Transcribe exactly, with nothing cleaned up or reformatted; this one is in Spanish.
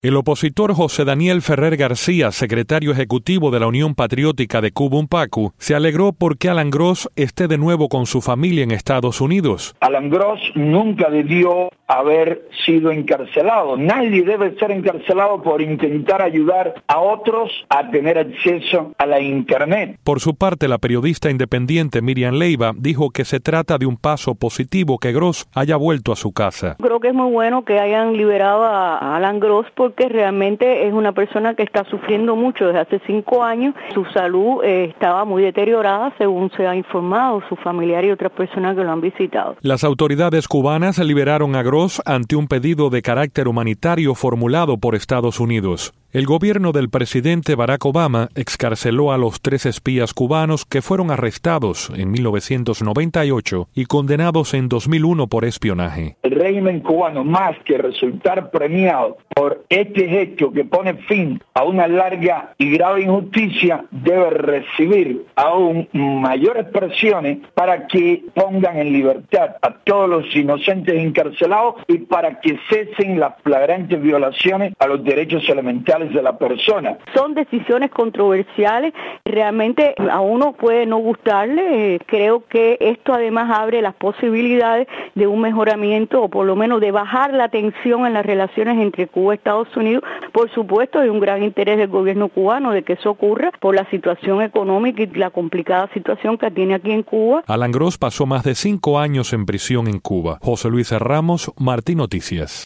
El opositor José Daniel Ferrer García, secretario ejecutivo de la Unión Patriótica de Cuba Unpacu, se alegró porque Alan Gross esté de nuevo con su familia en Estados Unidos. Alan Gross nunca debió haber sido encarcelado. Nadie debe ser encarcelado por intentar ayudar a otros a tener acceso a la Internet. Por su parte, la periodista independiente Miriam Leiva dijo que se trata de un paso positivo que Gross haya vuelto a su casa. Creo que es muy bueno que hayan liberado a Alan Gross porque realmente es una persona que está sufriendo mucho desde hace cinco años. Su salud eh, estaba muy deteriorada, según se ha informado su familiar y otras personas que lo han visitado. Las autoridades cubanas liberaron a Gross ante un pedido de carácter humanitario formulado por Estados Unidos. El gobierno del presidente Barack Obama excarceló a los tres espías cubanos que fueron arrestados en mil novecientos noventa y ocho y condenados en dos mil uno por espionaje. El régimen cubano, más que resultar premiado por este hecho que pone fin a una larga y grave injusticia, debe recibir aún mayores presiones para que pongan en libertad a todos los inocentes encarcelados y para que cesen las flagrantes violaciones a los derechos elementales de la persona. Son decisiones controversiales, realmente a uno puede no gustarle. Creo que esto además abre las posibilidades de un mejoramiento o por lo menos de bajar la tensión en las relaciones entre Cuba y Estados Unidos. Por supuesto, hay un gran interés del gobierno cubano de que eso ocurra por la situación económica y la complicada situación que tiene aquí en Cuba. Alan Gross pasó más de cinco años en prisión en Cuba. José Luis Ramos, Martín Noticias.